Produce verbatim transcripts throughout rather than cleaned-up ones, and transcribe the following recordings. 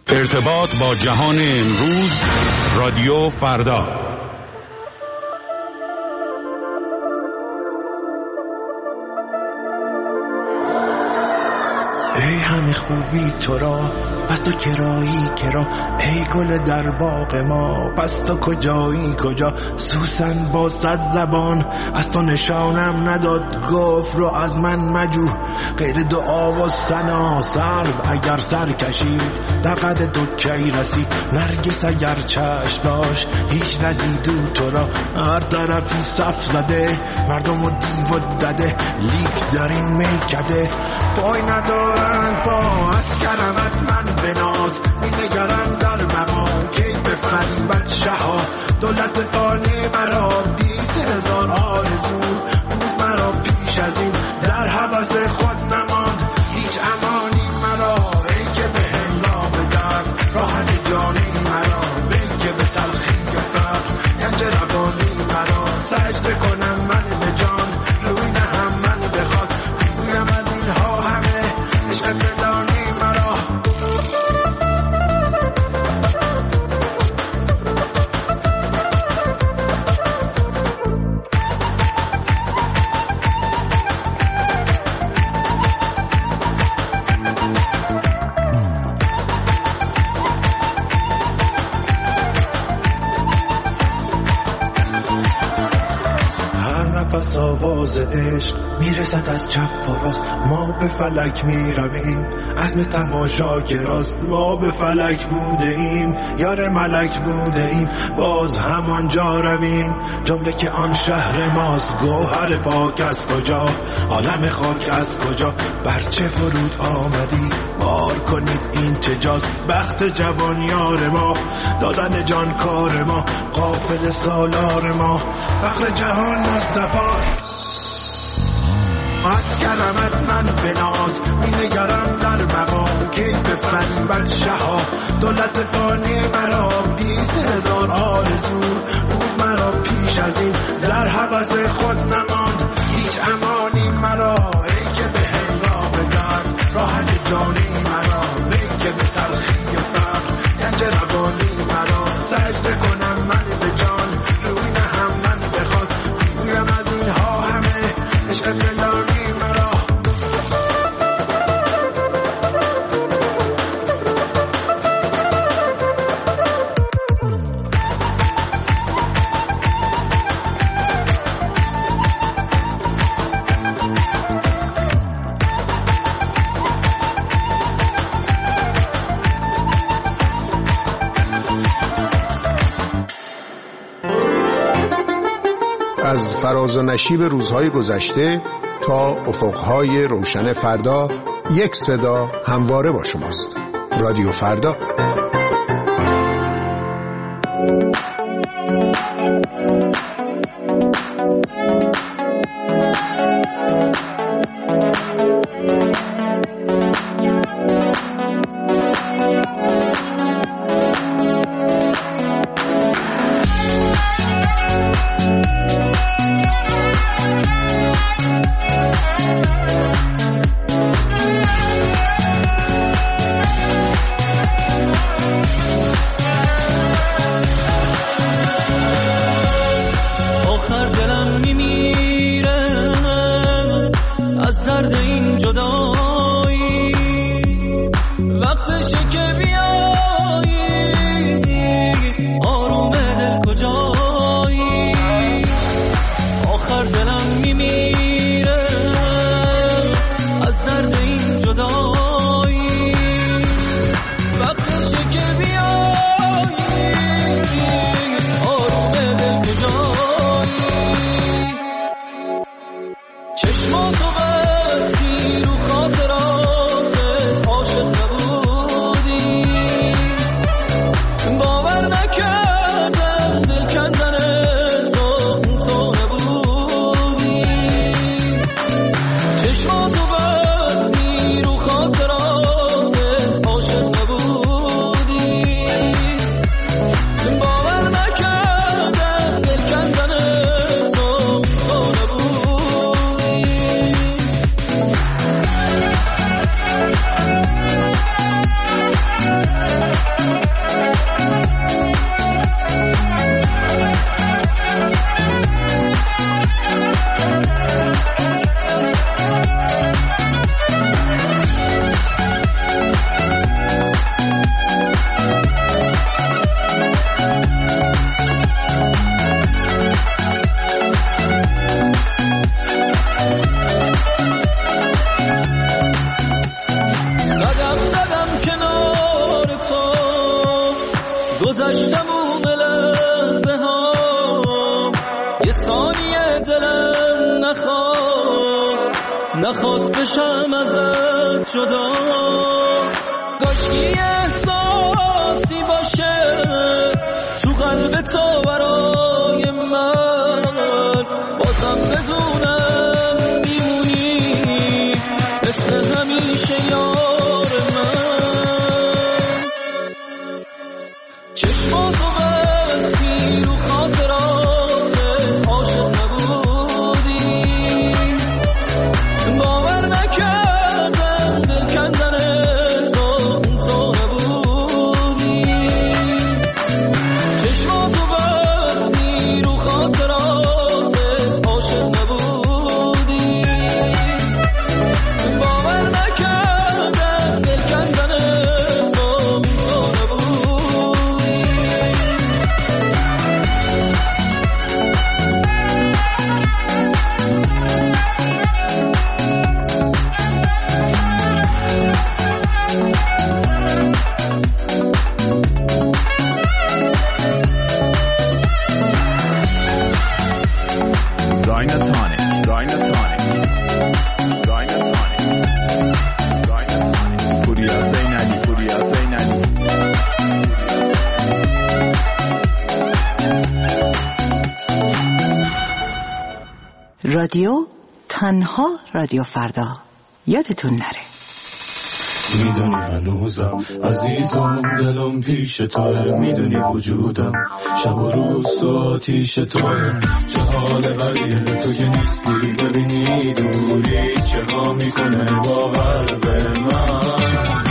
ارتباط با جهان امروز، رادیو فردا. ای همه خوبی تو را، پس تو کرایی کرا، ای گل در باغ ما، پس تو کجایی کجا؟ سوسن با صد زبان از تو نشانم نداد، گفت رو از من مجو غیر دعا و ثنا. سرو اگر سر کشید در قد تو کی رسید، نرگس اگر چشم داشت هیچ ندیدو تو را. هر طرفی صف زده مردم و دیو و دده، لیک در این میکده پای ندارند پا. از کرمت من بناز می‌نگرم در بقا، کی به فریبت شها دولت فانی مرا. بیست هزار آرزو بود مرا پیش از این، در هوس خود نماند هیچ امانی مرا. ای که به هنگام درد راحت جانی مرا، ای که به تلخی فقر گنج روانی مرا. سجده کنم من به جان روی نهم من بخواد، بگویم از اینها همه عشق پنهانی مرا. پس آواز عشق میرسد از چپ و راست، ما به فلک میرویم عزم تماشا که راست. ما به فلک بوده ایم یار ملک بوده ایم، باز همانجا رویم جمله که آن شهر ماست. گوهر پاک از کجا، عالم خاک از کجا، برچه فرود آمدی بار کنید این چه جاست. بخت جوان یار ما، دادن جان کار ما، غافل سالار ما، فخر جهان مصطفاست. از کرمت من بناز می‌نگرم در بقا، کی به فریبت شها دولت فانی مرا. بیست هزار آرزو بود مرا پیش از این، در هوس خود نماند هیچ امانی مرا. ای که به هنگام درد راحت جانی مرا، ای که به تلخی فقر گنج روانی مرا. سجده کنم من به جان روی نهم من بخواد، بگویم از اینها همه عشق پنهانی مرا. از فراز و نشیب روزهای گذشته تا افقهای روشن فردا، یک صدا همواره با شماست. رادیو فردا. چشماتو بستی رو خاطرات عاشق نبودی، نخواستشم ازت جدا، کاشکی احساسی باشه تو قلب تو برای من، بازم بدونم میمونی مثل همیشه یار من. چشماتو بستی رو خاطراتت عاشق نبودی، باور نکردم دل کندن تو تو نبودی. چشماتو بستی رو خاطراتت عاشق نبودی، باور نکردم دل کندن تو تو نبودی. Dynatonic, Dynatonic, Dynatonic, Dynatonic. پوریا زینالی، پوریا زینالی. رادیو تنها رادیو فردا، یادتون نره. میدونی هنوزم عزیزم دلم پیش توه، میدونی وجودم شب و روز تو آتیش توه. چه حال بدیه تو که نیستی، ببینی دوری چه ها میکنه با قلب من.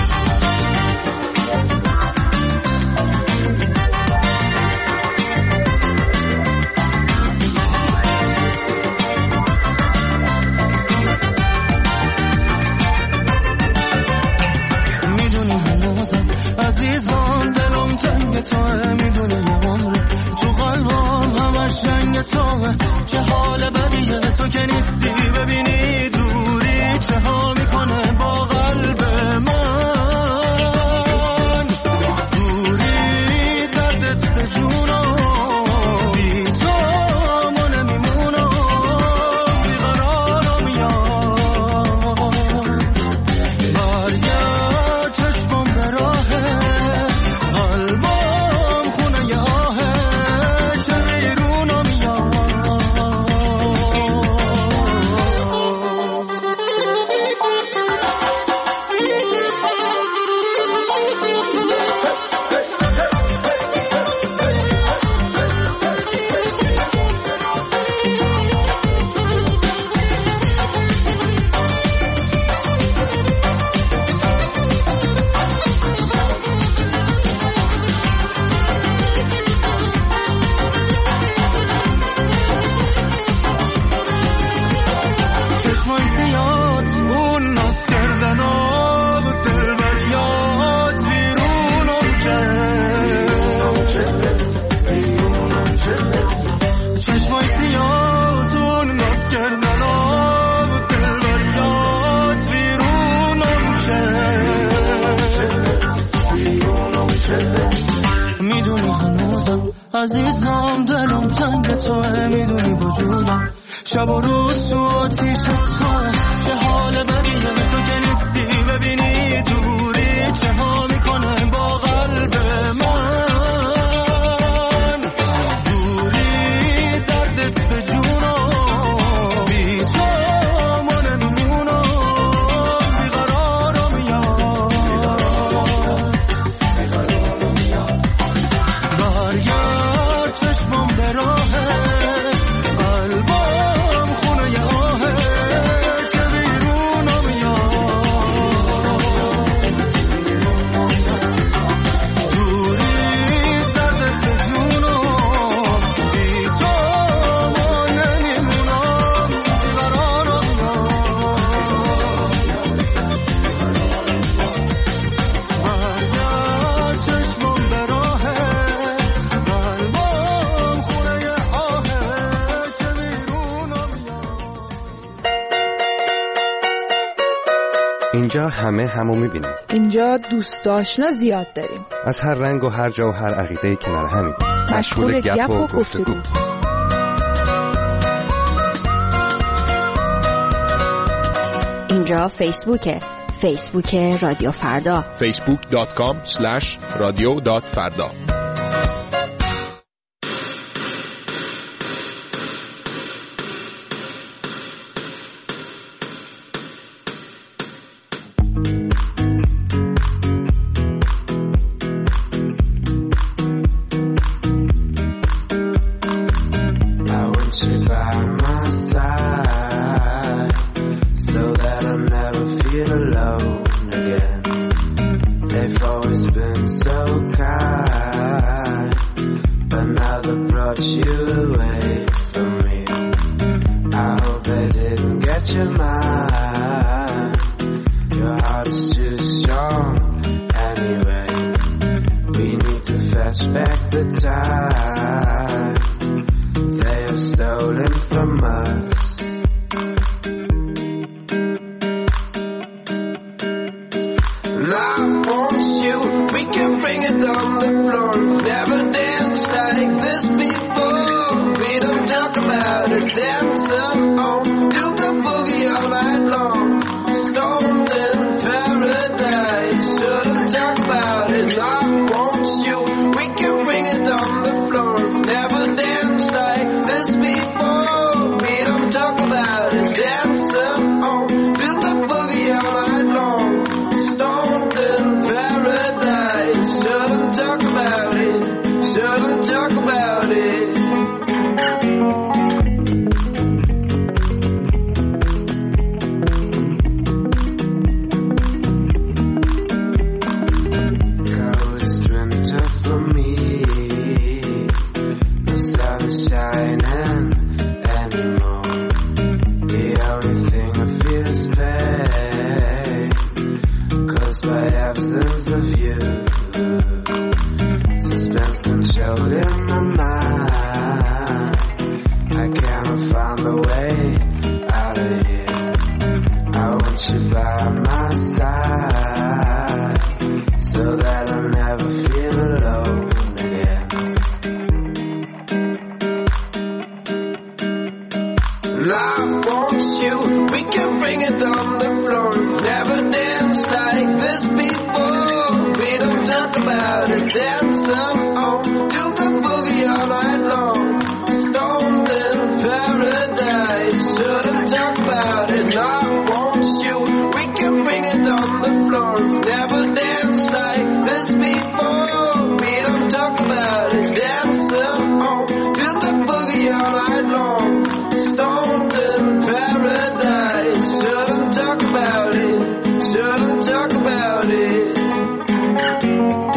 عزیزان دلم تنگ توه، میدونی یه عمره تو قلبم همش جنگ توه. چه حال بدیه تو که نیستی، ببینی دوری چه ها میکنه با قلب من. دوری دردت به جونم، بی تو ما نمیمونم، بیقرارم یاد. برگرد چشمم به راهه، قلبم خونه ی آهه، چه بیرونم یاد. چشمای زیاد اون ناز کردن آب دل بریاد بیرونم کرد. چشمای زیاد اون ناز کردن آب دل بریاد بیرونم کرد. میدونی هنوزم عزیزم دلم تنگ توه، میدونی وجودم شب و روز تو آتیش توه. چه حال بدیه تو که نیستی، ببینی دوری چه ها میکنه با قلب من. دوری دردت به جونم، بی تو ما نمیمونم، بیقرارم یاد. برگرد چشمم به راهه، قلبم خونه ی آهه، چه بیرونم یاد. دوری دردت به جونم، بی تو ما نمیمونم، بیقرارم یاد. برگرد چشمم به راهه، قلبم خونه ی آهه، چه بیرونم یاد. اینجا همه همو میبینیم، اینجا دوست آشنا زیاد داریم، از هر رنگ و هر جا و هر عقیده کنار همیم، مشغول گپ و گفتگو. اینجا فیسبوکه، فیسبوک رادیو فردا، فیسبوک دات کام اسلش رادیو دات فردا. Shouldn't talk about it.